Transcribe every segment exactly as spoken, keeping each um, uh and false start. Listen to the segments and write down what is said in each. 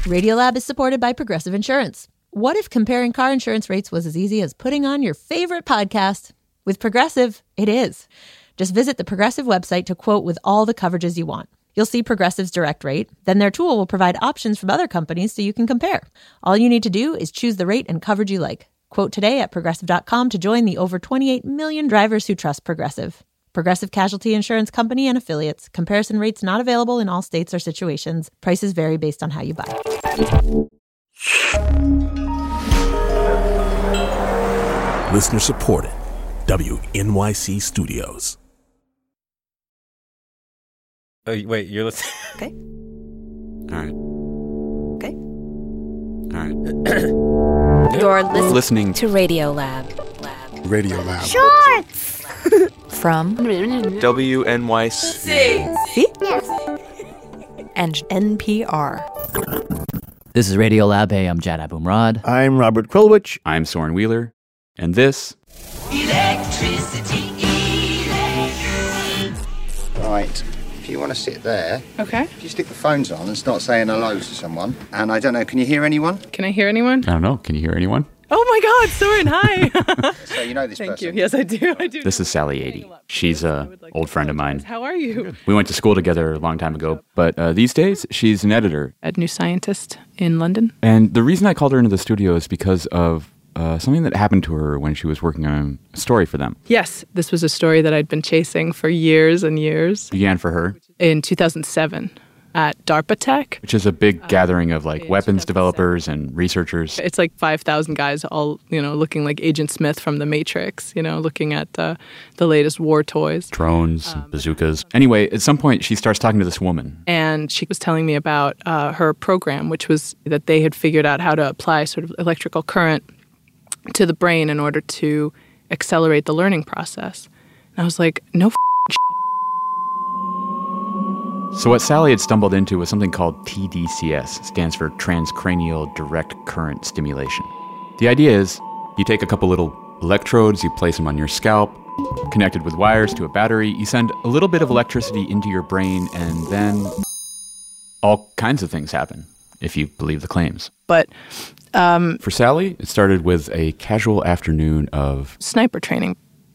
Radiolab is supported by Progressive Insurance. What if comparing car insurance rates was as easy as putting on your favorite podcast? With Progressive, it is. Just visit the Progressive website to quote with all the coverages you want. You'll see Progressive's direct rate. Then their tool will provide options from other companies so you can compare. All you need to do is choose the rate and coverage you like. Quote today at progressive dot com to join the over twenty-eight million drivers who trust Progressive. Progressive Casualty Insurance Company and Affiliates. Comparison rates not available in all states or situations. Prices vary based on how you buy. Listener supported. W N Y C Studios. Oh, wait, you're listening? Okay. All right. Okay. All right. You're listening, listening to Radiolab. Lab. Radiolab. Shorts! From W N Y C. See? Yes. And N P R. This is Radiolab. Hey, I'm Jad Abumrad. I'm Robert Krulwich. I'm Soren Wheeler. And this... Electricity, electricity. Right. If you want to sit there, okay. If you stick the phones on and start saying hello to someone, and I don't know, can you hear anyone? Can I hear anyone? I don't know. Can you hear anyone? Oh my God, Soren, hi. So you know this Thank person? you. Yes, I do. I do. This is Sally eighty. She's an old friend of mine. How are you? We went to school together a long time ago, but uh, these days she's an editor at New Scientist in London. And the reason I called her into the studio is because of Uh, something that happened to her when she was working on a story for them. Yes, this was a story that I'd been chasing for years and years. Began for her in two thousand seven at DARPA Tech, which is a big uh, gathering of like weapons developers and researchers. It's like five thousand guys all, you know, looking like Agent Smith from The Matrix, you know, looking at uh, the latest war toys. Drones, um, bazookas. Anyway, at some point she starts talking to this woman. And she was telling me about uh, her program, which was that they had figured out how to apply sort of electrical current to the brain in order to accelerate the learning process. And I was like, no f***. So what Sally had stumbled into was something called T D C S, stands for Transcranial Direct Current Stimulation. The idea is you take a couple little electrodes, you place them on your scalp, connected with wires to a battery, you send a little bit of electricity into your brain, and then all kinds of things happen, if you believe the claims. But Um, For Sally, it started with a casual afternoon of sniper training.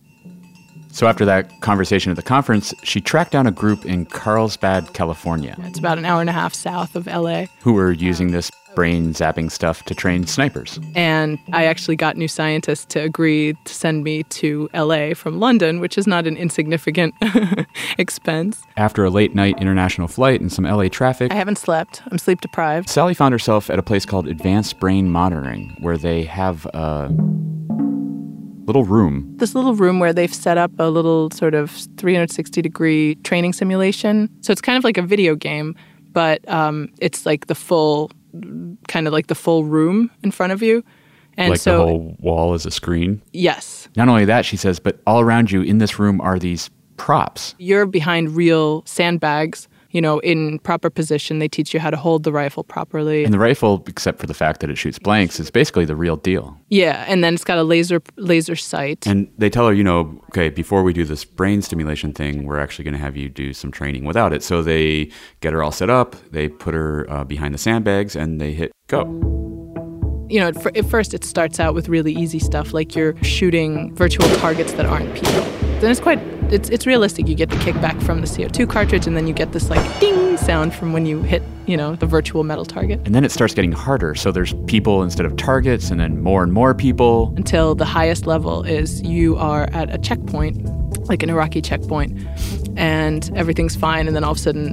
So after that conversation at the conference, she tracked down a group in Carlsbad, California. It's about an hour and a half south of L A. Who were using this brain zapping stuff to train snipers. And I actually got New Scientist to agree to send me to L A from London, which is not an insignificant expense. After a late night international flight and some L A traffic, I haven't slept. I'm sleep deprived. Sally found herself at a place called Advanced Brain Monitoring, where they have a little room. This little room where they've set up a little sort of three hundred sixty degree training simulation. So it's kind of like a video game, but um, it's like the full, kind of like the full room in front of you. And like so, the whole wall is a screen? Yes. Not only that, she says, but all around you in this room are these props. You're behind real sandbags. You know, in proper position, they teach you how to hold the rifle properly. And the rifle, except for the fact that it shoots blanks, is basically the real deal. Yeah, and then it's got a laser laser sight. And they tell her, you know, okay, before we do this brain stimulation thing, we're actually going to have you do some training without it. So they get her all set up, they put her uh, behind the sandbags, and they hit go. You know, at, at first it starts out with really easy stuff, like you're shooting virtual targets that aren't people. Then it's quite, it's it's realistic. You get the kickback from the C O two cartridge, and then you get this like ding sound from when you hit, you know, the virtual metal target. And then it starts getting harder. So there's people instead of targets, and then more and more people. Until the highest level is you are at a checkpoint, like an Iraqi checkpoint, and everything's fine, and then all of a sudden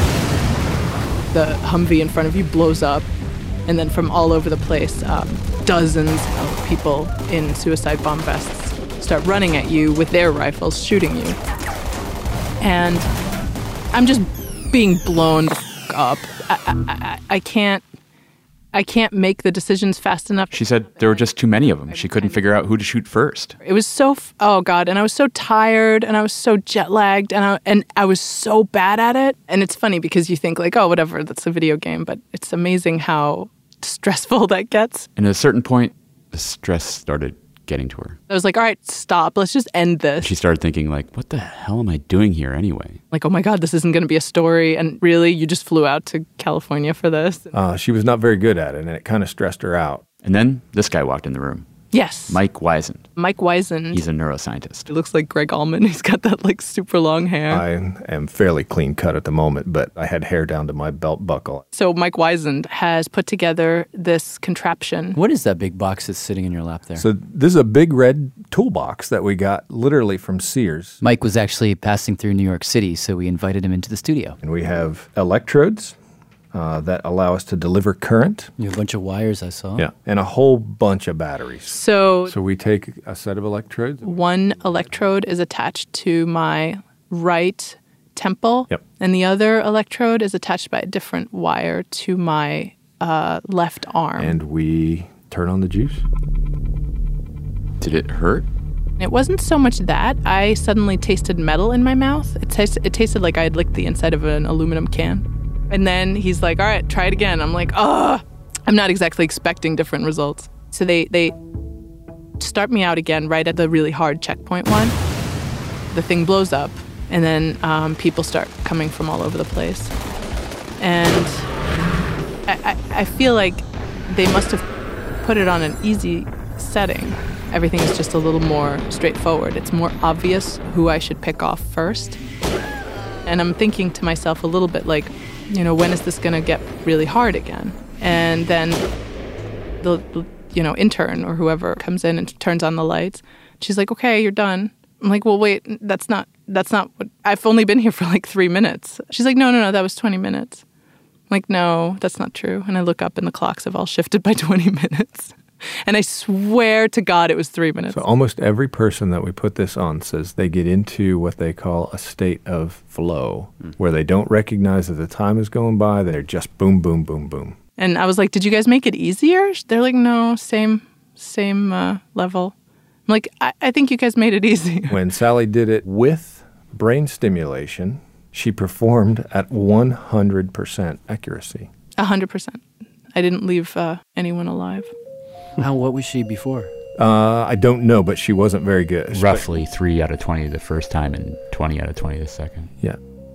um, the Humvee in front of you blows up. And then from all over the place, um, dozens of people in suicide bomb vests start running at you with their rifles, shooting you. And I'm just being blown the f- up. I, I, I can't, I can't make the decisions fast enough. She said there were just too many of them. She couldn't figure out who to shoot first. It was so, f- oh God, and I was so tired, and I was so jet lagged, and I, and I was so bad at it. And it's funny because you think like, oh, whatever, that's a video game, but it's amazing how stressful that gets. And at a certain point, the stress started getting to her. I was like, all right, stop. Let's just end this. She started thinking like, what the hell am I doing here anyway? Like, oh my God, this isn't going to be a story. And really, you just flew out to California for this? Uh, she was not very good at it, and it kind of stressed her out. And then this guy walked in the room. Yes. Mike Weisand. Mike Weisand. He's a neuroscientist. He looks like Greg Allman. He's got that like super long hair. I am fairly clean cut at the moment, but I had hair down to my belt buckle. So Mike Weisand has put together this contraption. What is that big box that's sitting in your lap there? So this is a big red toolbox that we got literally from Sears. Mike was actually passing through New York City, so we invited him into the studio. And we have electrodes uh, that allow us to deliver current. You have a bunch of wires, I saw. Yeah, and a whole bunch of batteries. So, so we take a set of electrodes. One electrode is attached to my right temple, yep. and the other electrode is attached by a different wire to my uh, left arm. And we turn on the juice. Did it hurt? It wasn't so much that. I suddenly tasted metal in my mouth. It, t- it tasted like I had licked the inside of an aluminum can. And then he's like, all right, try it again. I'm like, oh, I'm not exactly expecting different results. So they, they start me out again right at the really hard checkpoint one. The thing blows up, and then um, people start coming from all over the place. And I, I, I feel like they must have put it on an easy setting. Everything is just a little more straightforward. It's more obvious who I should pick off first. And I'm thinking to myself a little bit like, you know, when is this going to get really hard again? And then the, you know, intern or whoever comes in and turns on the lights. She's like, okay, you're done. I'm like, well, wait, that's not, that's not what, I've only been here for like three minutes. She's like, no, no, no, that was twenty minutes. I'm like, no, that's not true. And I look up and the clocks have all shifted by twenty minutes. And I swear to God it was three minutes. So almost every person that we put this on says they get into what they call a state of flow, mm. where they don't recognize that the time is going by. They're just boom, boom, boom, boom. And I was like, did you guys make it easier? They're like, no, same same uh, level. I'm like, I-, I think you guys made it easy. When Sally did it with brain stimulation, she performed at one hundred percent accuracy. one hundred percent. I didn't leave uh, anyone alive. How, what was she before? Uh, I don't know, but she wasn't very good. Roughly three out of twenty the first time and twenty out of twenty the second. Yeah.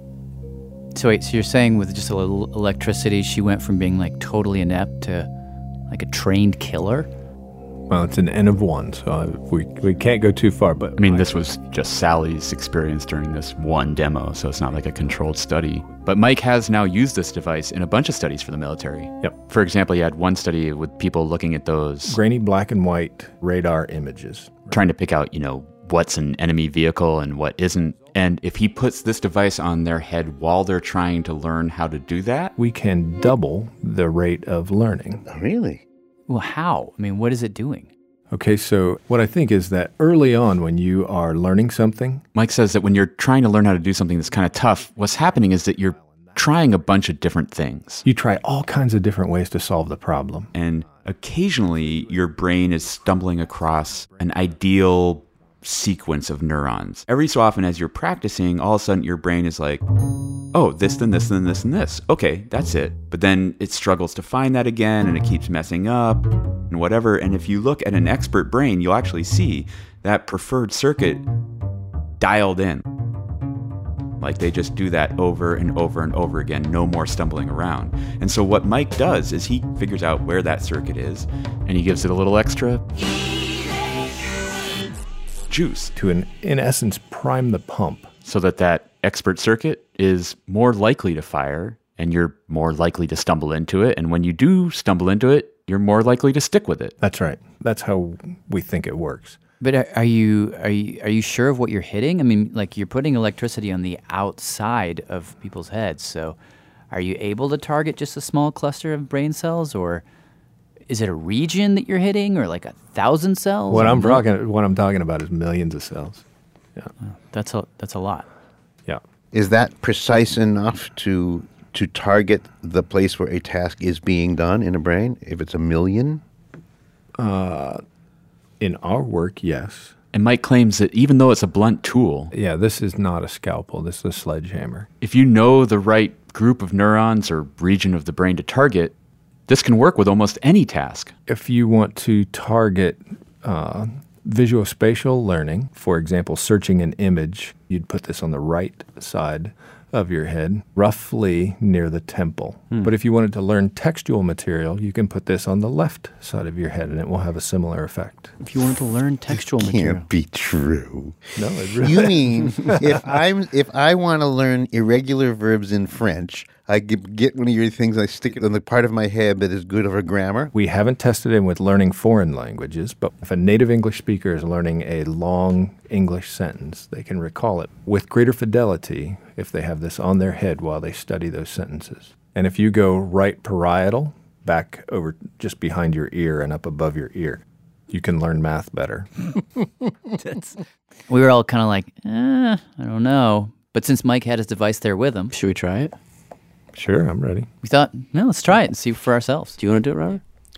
So wait, so you're saying with just a little electricity, she went from being like totally inept to like a trained killer? Well, it's an N of one, so we we can't go too far. But I mean, this was just Sally's experience during this one demo, so it's not like a controlled study. But Mike has now used this device in a bunch of studies for the military. Yep. For example, he had one study with people looking at those grainy black and white radar images, right? Trying to pick out, you know, what's an enemy vehicle and what isn't. And if he puts this device on their head while they're trying to learn how to do that, we can double the rate of learning. Really? Well, how? I mean, what is it doing? Okay, so what I think is that early on when you are learning something... Mike says that when you're trying to learn how to do something that's kind of tough, what's happening is that you're trying a bunch of different things. You try all kinds of different ways to solve the problem. And occasionally your brain is stumbling across an ideal sequence of neurons. Every so often as you're practicing, all of a sudden your brain is like, oh, this, then this, then this, and this. Okay, that's it. But then it struggles to find that again, and it keeps messing up, and whatever. And if you look at an expert brain, you'll actually see that preferred circuit dialed in. Like they just do that over and over and over again, no more stumbling around. And so what Mike does is he figures out where that circuit is, and he gives it a little extra juice to, in, in essence, prime the pump. So that that expert circuit is more likely to fire, and you're more likely to stumble into it. And when you do stumble into it, you're more likely to stick with it. That's right. That's how we think it works. But are, are you are you are you sure of what you're hitting? I mean, like you're putting electricity on the outside of people's heads. So, are you able to target just a small cluster of brain cells, or is it a region that you're hitting, or like a thousand cells? What I'm talking what I'm talking about is millions of cells. Yeah, oh, that's a that's a lot. Yeah, is that precise enough to to target the place where a task is being done in a brain? If it's a million, uh, in our work, yes. And Mike claims that even though it's a blunt tool, yeah, this is not a scalpel. This is a sledgehammer. If you know the right group of neurons or region of the brain to target, this can work with almost any task. If you want to target uh, visuospatial learning, for example, searching an image, you'd put this on the right side of your head, roughly near the temple. Hmm. But if you wanted to learn textual material, you can put this on the left side of your head, and it will have a similar effect. If you wanted to learn textual material. Can't be true. No, it really You mean if I'm if I want to learn irregular verbs in French, I get, get one of your things, I stick it on the part of my head that is good for grammar? We haven't tested it with learning foreign languages, but if a native English speaker is learning a long English sentence, they can recall it with greater fidelity if they have this on their head while they study those sentences. And if you go right parietal, back over just behind your ear and up above your ear, you can learn math better. That's, we were all kind of like, eh, I don't know. But since Mike had his device there with him, should we try it? Sure, I'm ready. We thought, no, let's try it and see for ourselves. Do you want to do it, Robert?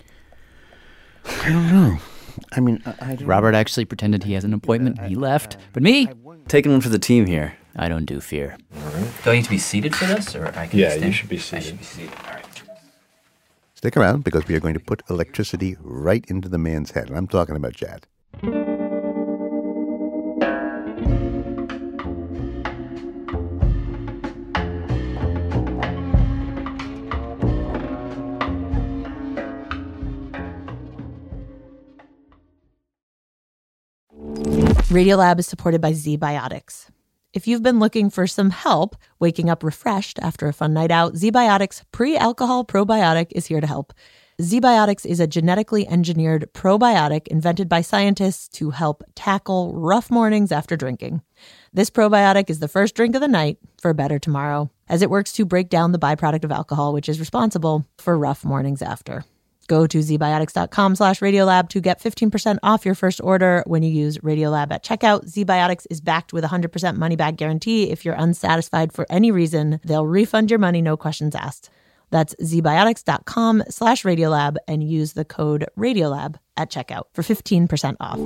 I don't know. I mean, I, I don't Robert actually pretended he has an appointment. He left. But me, taking one for the team here. I don't do fear. All right. Do I need to be seated for this, or I can Yeah, stand? you should be I seated. should be seated. All right. Stick around because we are going to put electricity right into the man's head. And I'm talking about Chad. Radiolab is supported by ZBiotics. If you've been looking for some help waking up refreshed after a fun night out, ZBiotics Pre-Alcohol Probiotic is here to help. ZBiotics is a genetically engineered probiotic invented by scientists to help tackle rough mornings after drinking. This probiotic is the first drink of the night for a better tomorrow, as it works to break down the byproduct of alcohol, which is responsible for rough mornings after. Go to zbiotics.com slash Radiolab to get fifteen percent off your first order when you use Radiolab at checkout. ZBiotics is backed with a one hundred percent money-back guarantee. If you're unsatisfied for any reason, they'll refund your money, no questions asked. That's zbiotics.com slash Radiolab and use the code Radiolab at checkout for fifteen percent off.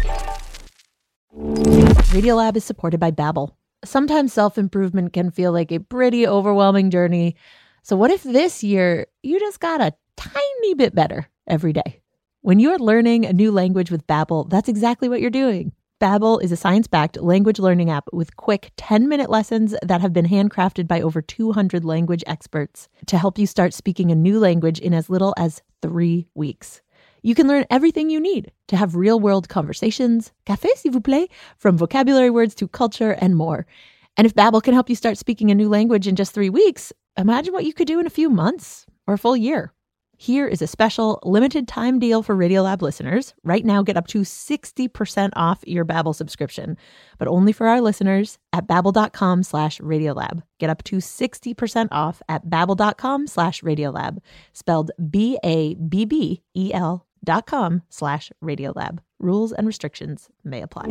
Radiolab is supported by Babbel. Sometimes self-improvement can feel like a pretty overwhelming journey. So what if this year you just got a tiny bit better every day? When you're learning a new language with Babbel, that's exactly what you're doing. Babbel is a science-backed language learning app with quick ten-minute lessons that have been handcrafted by over two hundred language experts to help you start speaking a new language in as little as three weeks. You can learn everything you need to have real-world conversations, café s'il vous plaît, from vocabulary words to culture and more. And if Babbel can help you start speaking a new language in just three weeks, imagine what you could do in a few months or a full year. Here is a special limited time deal for Radiolab listeners. Right now, get up to sixty percent off your Babbel subscription, but only for our listeners at babbel.com slash Radiolab. Get up to sixty percent off at babbel.com slash Radiolab, spelled B A B B E L dot com slash Radiolab. Rules and restrictions may apply.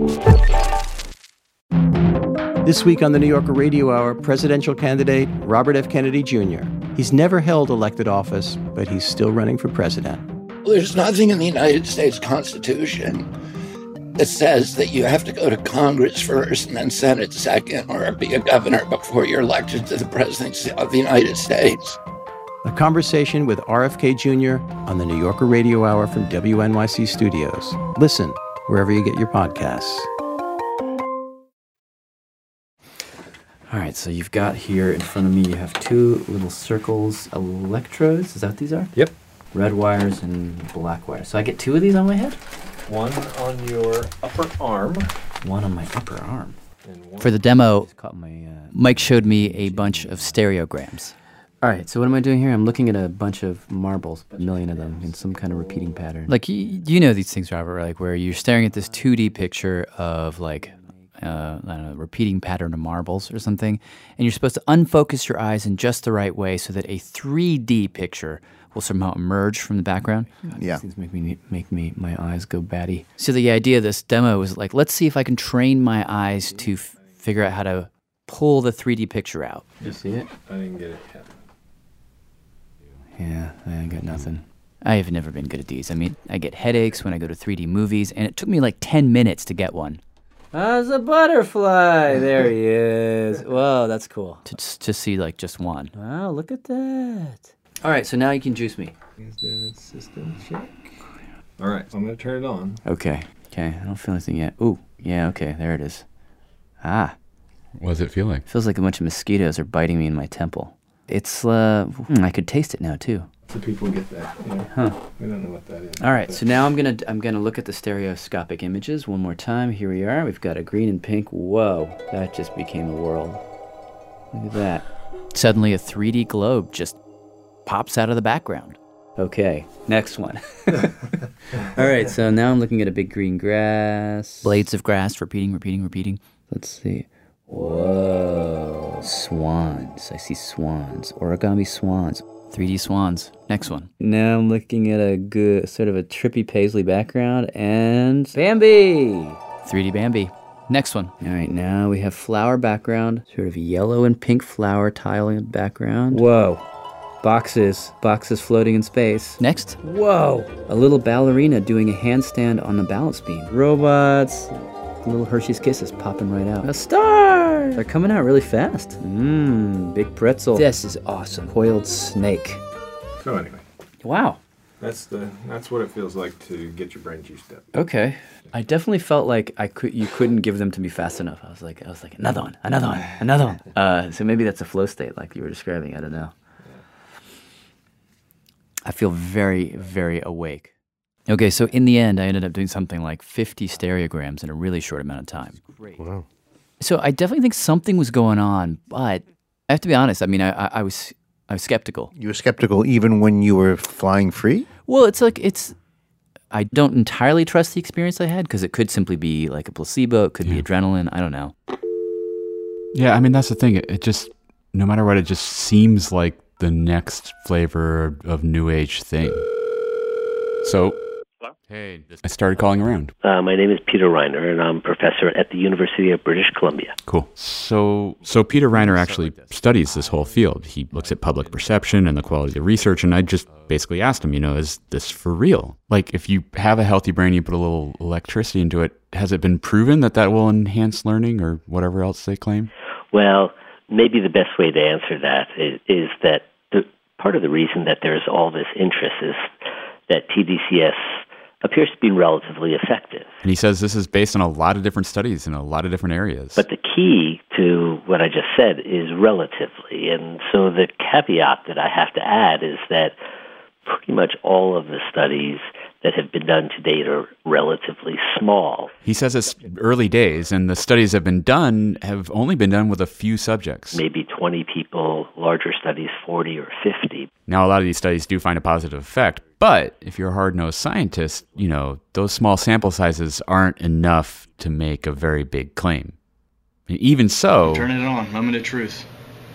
This week on the New Yorker Radio Hour, presidential candidate Robert F. Kennedy Junior He's never held elected office, but he's still running for president. There's nothing in the United States Constitution that says that you have to go to Congress first and then Senate second or be a governor before you're elected to the presidency of the United States. A conversation with R F K Junior on the New Yorker Radio Hour from W N Y C Studios. Listen wherever you get your podcasts. All right, so you've got here in front of me, you have two little circles, electrodes. Is that what these are? Yep. Red wires and black wires. So I get two of these on my head? One on your upper arm. One on my upper arm. For the demo, Caught my, uh, Mike showed me a bunch of stereograms. All right, so what am I doing here? I'm looking at a bunch of marbles, a million of them, in some kind of repeating pattern. Like, you, you know these things, Robert, like where you're staring at this two D picture of like, uh, I don't know, repeating pattern of marbles or something, and you're supposed to unfocus your eyes in just the right way so that a three D picture will somehow emerge from the background. God, Yeah. These things make me, make me, my eyes go batty. So the idea of this demo was like, let's see if I can train my eyes to f- figure out how to pull the three D picture out. You see it? I didn't get it yet. Yeah, I ain't got nothing. I have never been good at these. I mean, I get headaches when I go to three D movies, and it took me like ten minutes to get one. There's a butterfly. There he is. Whoa, that's cool. To just to see like just one. Wow, look at that. All right, so now you can juice me. System check. All right, so I'm going to turn it on. Okay. Okay, I don't feel anything yet. Ooh, yeah, okay, there it is. Ah. What does it feel like? It feels like a bunch of mosquitoes are biting me in my temple. It's, uh, hmm, I could taste it now, too. So people get that. Yeah. Huh. We don't know what that is. All right, so now I'm gonna I'm gonna look at the stereoscopic images one more time. Here we are. We've got a green and pink. Whoa, that just became a world. Look at that. Suddenly, a three D globe just pops out of the background. Okay, next one. All right, so now I'm looking at a big green grass. Blades of grass, repeating, repeating, repeating. Let's see. Whoa, swans. I see swans. Origami swans. three D swans. Next one. Now I'm looking at a good, sort of a trippy paisley background, and Bambi! three D Bambi. Next one. All right, now we have flower background, sort of yellow and pink flower tile in the background. Whoa. Boxes. Boxes floating in space. Next. Whoa. A little ballerina doing a handstand on a balance beam. Robots. Little Hershey's Kisses popping right out. A star! They're coming out really fast. Mmm, big pretzel. This is awesome. Coiled snake. So anyway. Wow. That's the that's what it feels like to get your brain juiced up. Okay. I definitely felt like I could you couldn't give them to me fast enough. I was like I was like another one, another one, another one. Uh, so maybe that's a flow state like you were describing. I don't know. I feel very, very awake. Okay, so in the end, I ended up doing something like fifty stereograms in a really short amount of time. Great. Wow. So I definitely think something was going on, but I have to be honest. I mean, I, I, I was I was skeptical. You were skeptical even when you were flying free? Well, it's like it's. I don't entirely trust the experience I had because it could simply be like a placebo. It could yeah. be adrenaline. I don't know. Yeah, I mean that's the thing. It, it just no matter what, it just seems like the next flavor of new age thing. So. Hey, I started calling around. Uh, my name is Peter Reiner, and I'm a professor at the University of British Columbia. Cool. So, so Peter Reiner actually studies this whole field. He looks at public perception and the quality of the research, and I just basically asked him, you know, is this for real? Like, if you have a healthy brain, you put a little electricity into it, has it been proven that that will enhance learning or whatever else they claim? Well, maybe the best way to answer that is, is that the, part of the reason that there's all this interest is that T D C S appears to be relatively effective. And he says this is based on a lot of different studies in a lot of different areas. But the key to what I just said is relatively. And so the caveat that I have to add is that pretty much all of the studies that have been done to date are relatively small. He says it's early days, and the studies that have been done have only been done with a few subjects. Maybe twenty people, larger studies forty or fifty. Now, a lot of these studies do find a positive effect, but if you're a hard-nosed scientist, you know, those small sample sizes aren't enough to make a very big claim. Even so... Turn it on. Moment of truth.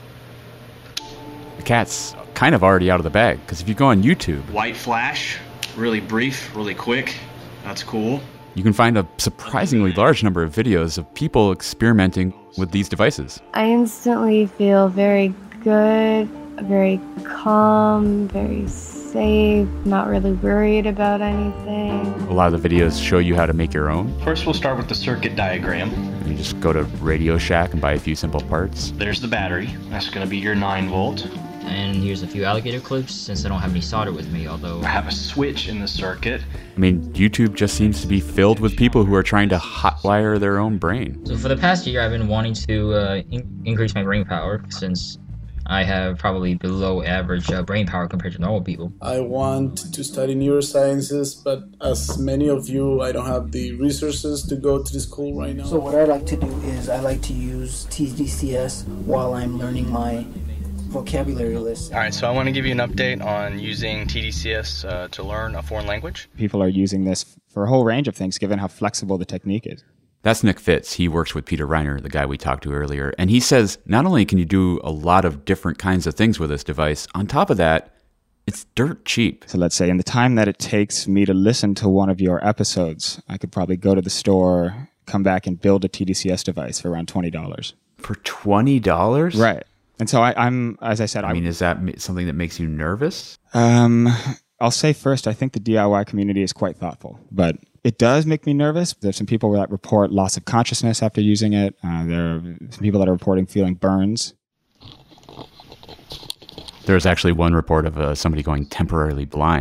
The cat's kind of already out of the bag, because if you go on YouTube... White flash, really brief, really quick. That's cool. You can find a surprisingly large number of videos of people experimenting with these devices. I instantly feel very good, very calm, very safe, not really worried about anything. A lot of the videos show you how to make your own. First, we'll start with the circuit diagram. You just go to Radio Shack and buy a few simple parts. There's the battery. That's going to be your nine volt. And here's a few alligator clips, since I don't have any solder with me, although... I have a switch in the circuit. I mean, YouTube just seems to be filled with people who are trying to hotwire their own brain. So for the past year, I've been wanting to uh, in- increase my brain power, since I have probably below average uh, brain power compared to normal people. I want to study neurosciences, but as many of you, I don't have the resources to go to the school right now. So what I like to do is I like to use T D C S while I'm learning my vocabulary list. All right, so I want to give you an update on using T D C S uh, to learn a foreign language. People are using this for a whole range of things, given how flexible the technique is. That's Nick Fitz. He works with Peter Reiner, the guy we talked to earlier. And he says not only can you do a lot of different kinds of things with this device, on top of that, it's dirt cheap. So let's say in the time that it takes me to listen to one of your episodes, I could probably go to the store, come back and build a T D C S device for around twenty dollars. For twenty dollars? Right. And so I, I'm, as I said... I mean, I, is that something that makes you nervous? Um, I'll say first, I think the D I Y community is quite thoughtful, but it does make me nervous. There's some people that report loss of consciousness after using it. Uh, there are some people that are reporting feeling burns. There's actually one report of uh, somebody going temporarily blind.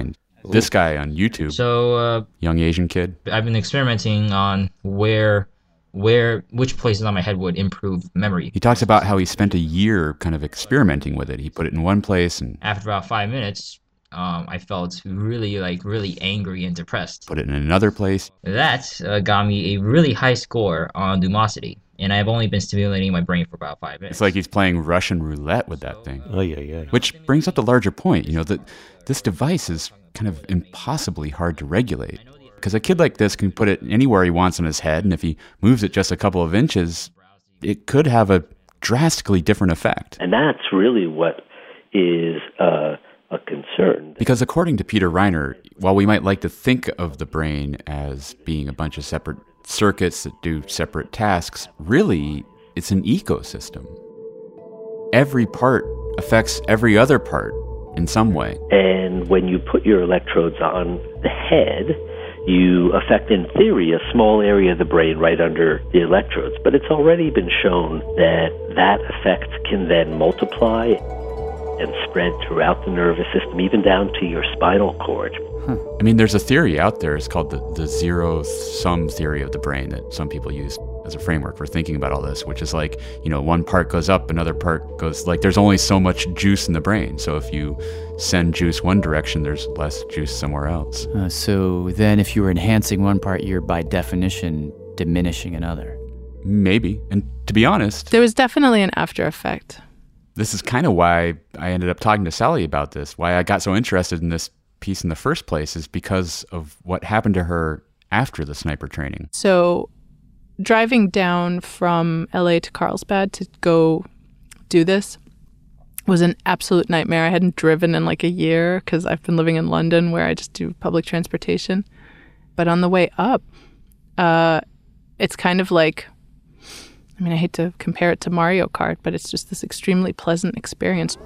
this guy on YouTube. So, uh, young Asian kid. I've been experimenting on where, where, which places on my head would improve memory. He talks about how he spent a year kind of experimenting with it. He put it in one place and after about five minutes, um, I felt really, like, really angry and depressed. Put it in another place. That uh, got me a really high score on Lumosity. And I've only been stimulating my brain for about five minutes. It's like he's playing Russian roulette with that thing. Oh, yeah, yeah. Which brings up the larger point, you know, that this device is kind of impossibly hard to regulate. Because a kid like this can put it anywhere he wants on his head, and if he moves it just a couple of inches, it could have a drastically different effect. And that's really what is uh, a concern. Because according to Peter Reiner, while we might like to think of the brain as being a bunch of separate circuits that do separate tasks, really, it's an ecosystem. Every part affects every other part in some way. And when you put your electrodes on the head, you affect, in theory, a small area of the brain right under the electrodes. But it's already been shown that that effect can then multiply and spread throughout the nervous system, even down to your spinal cord. Huh. I mean, there's a theory out there. It's called the, the zero-sum theory of the brain that some people use as a framework for thinking about all this, which is like, you know, one part goes up, another part goes, like, there's only so much juice in the brain. So if you send juice one direction, there's less juice somewhere else. Uh, so then if you were enhancing one part, you're by definition diminishing another. Maybe. And to be honest, there was definitely an after effect. This is kind of why I ended up talking to Sally about this, why I got so interested in this piece in the first place, is because of what happened to her after the sniper training. So driving down from L A to Carlsbad to go do this was an absolute nightmare. I hadn't driven in like a year because I've been living in London where I just do public transportation. But on the way up, uh, it's kind of like, I mean, I hate to compare it to Mario Kart, but it's just this extremely pleasant experience.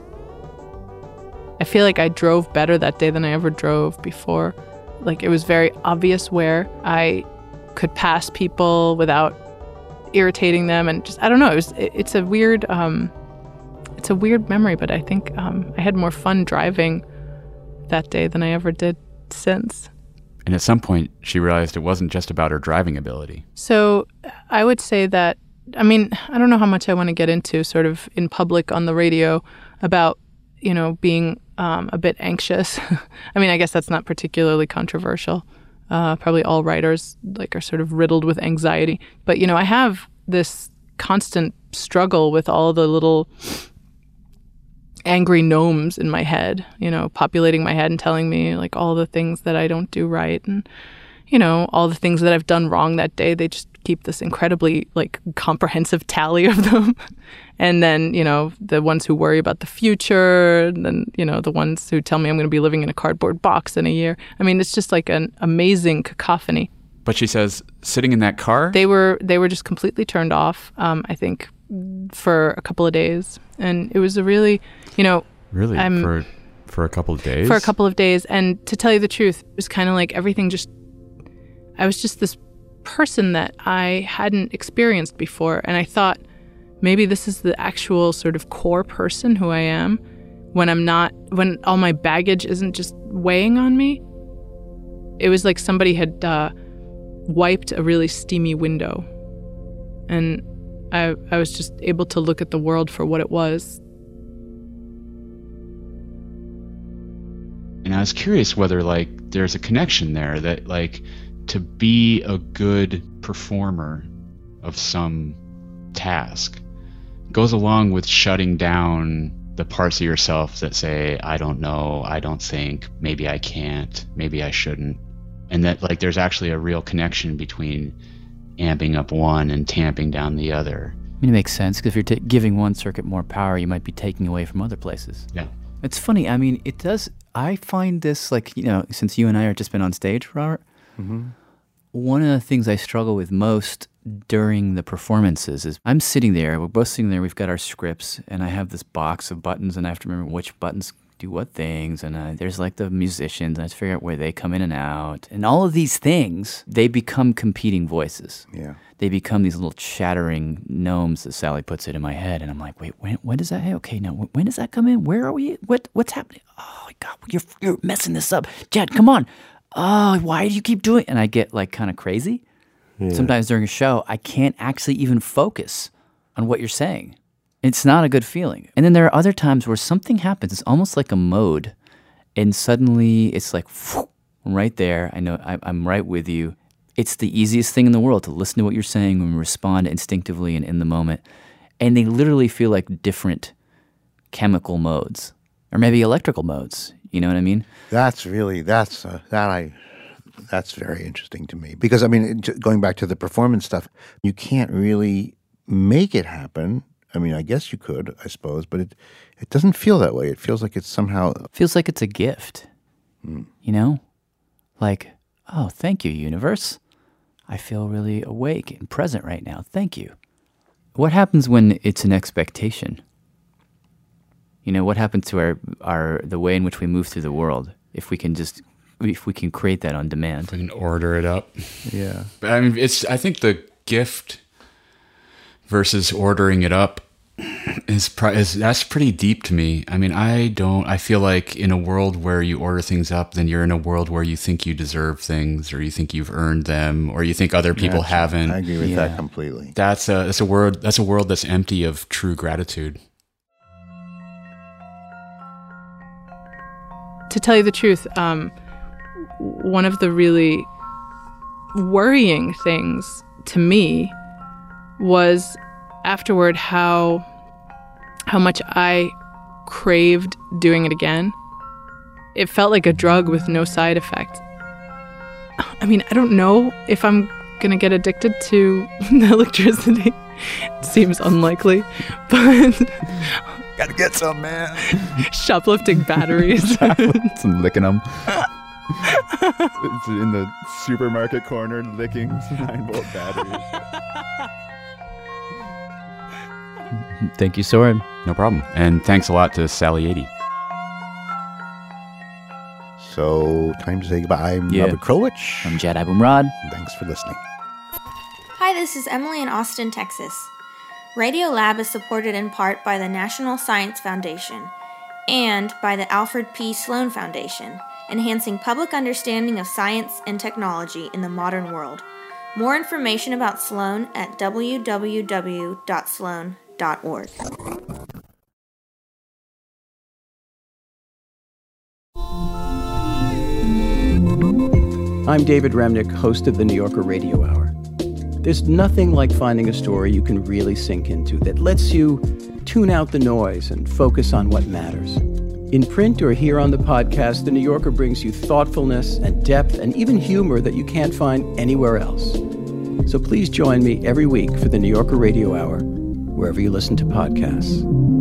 I feel like I drove better that day than I ever drove before. Like, it was very obvious where I could pass people without irritating them, and just, I don't know, it was, it, it's a weird, um, it's a weird memory, but I think um, I had more fun driving that day than I ever did since. And at some point, she realized it wasn't just about her driving ability. So I would say that, I mean, I don't know how much I want to get into sort of in public on the radio about, you know, being um, a bit anxious. I mean, I guess that's not particularly controversial. Uh, probably all writers like are sort of riddled with anxiety. But, you know, I have this constant struggle with all the little angry gnomes in my head, you know, populating my head and telling me like all the things that I don't do right. And, you know, all the things that I've done wrong that day, they just keep this incredibly like comprehensive tally of them. And then, you know, the ones who worry about the future, and then, you know, the ones who tell me I'm going to be living in a cardboard box in a year. I mean, it's just like an amazing cacophony. But she says, sitting in that car? They were they were just completely turned off, um, I think, for a couple of days. And it was a really, you know... Really? I'm, for, for a couple of days? For a couple of days. And to tell you the truth, it was kind of like everything just... I was just this person that I hadn't experienced before. And I thought, maybe this is the actual sort of core person who I am when I'm not... When all my baggage isn't just weighing on me. It was like somebody had... Uh, wiped a really steamy window, and I I was just able to look at the world for what it was. And I was curious whether like there's a connection there, that like to be a good performer of some task goes along with shutting down the parts of yourself that say, I don't know, I don't think, maybe I can't, maybe I shouldn't. And that like there's actually a real connection between amping up one and tamping down the other. I mean, it makes sense, because if you're t- giving one circuit more power, you might be taking away from other places. Yeah. It's funny. I mean, it does. I find this, like, you know, since you and I are just been on stage, Robert, mm-hmm. one of the things I struggle with most during the performances is I'm sitting there, we're both sitting there, we've got our scripts, and I have this box of buttons, and I have to remember which buttons do what things, and uh, there's like the musicians, and I have to figure out where they come in and out. And all of these things, they become competing voices. Yeah. They become these little chattering gnomes, as Sally puts it, in my head. And I'm like, wait, when, when does that, hey, okay, now, when does that come in? Where are we? What, what's happening? Oh, my God, you're, you're messing this up. Jed, come on. Oh, why do you keep doing it? And I get like kind of crazy. Yeah. Sometimes during a show, I can't actually even focus on what you're saying. It's not a good feeling. And then there are other times where something happens. It's almost like a mode. And suddenly it's like, whoosh, right there. I know I, I'm right with you. It's the easiest thing in the world to listen to what you're saying and respond instinctively and in the moment. And they literally feel like different chemical modes or maybe electrical modes. You know what I mean? That's really, that's, uh, that I, that's very interesting to me. Because, I mean, going back to the performance stuff, you can't really make it happen. I mean, I guess you could, I suppose, but it it doesn't feel that way. It feels like it's somehow... feels like it's a gift, mm. you know? Like, oh, thank you, universe. I feel really awake and present right now. Thank you. What happens when it's an expectation? You know, what happens to our, our the way in which we move through the world if we can just... if we can create that on demand? If we can order it up. Yeah. I mean, it's. I think the gift... versus ordering it up is, is that's pretty deep to me. I mean, I don't, I feel like in a world where you order things up, then you're in a world where you think you deserve things or you think you've earned them or you think other people That's, haven't. I agree with Yeah. that completely. That's a, that's a world, that's a world that's empty of true gratitude. To tell you the truth, um, one of the really worrying things to me was afterward how how much I craved doing it again. It felt like a drug with no side effect. I mean, I don't know if I'm gonna get addicted to electricity. It seems unlikely, but gotta get some, man. Shoplifting batteries. Some licking them. It's in the supermarket corner licking nine volt batteries. Thank you, Soren. No problem. And thanks a lot to Sally eighty. So, time to say goodbye. I'm Yeah. Robert Krulwich. I'm Jad Abumrad. Thanks for listening. Hi, this is Emily in Austin, Texas. Radio Lab is supported in part by the National Science Foundation and by the Alfred P. Sloan Foundation, enhancing public understanding of science and technology in the modern world. More information about Sloan at w w w dot sloan dot org. I'm David Remnick, host of the New Yorker Radio Hour. There's nothing like finding a story you can really sink into that lets you tune out the noise and focus on what matters. In print or here on the podcast, The New Yorker brings you thoughtfulness and depth and even humor that you can't find anywhere else. So please join me every week for The New Yorker Radio Hour, wherever you listen to podcasts.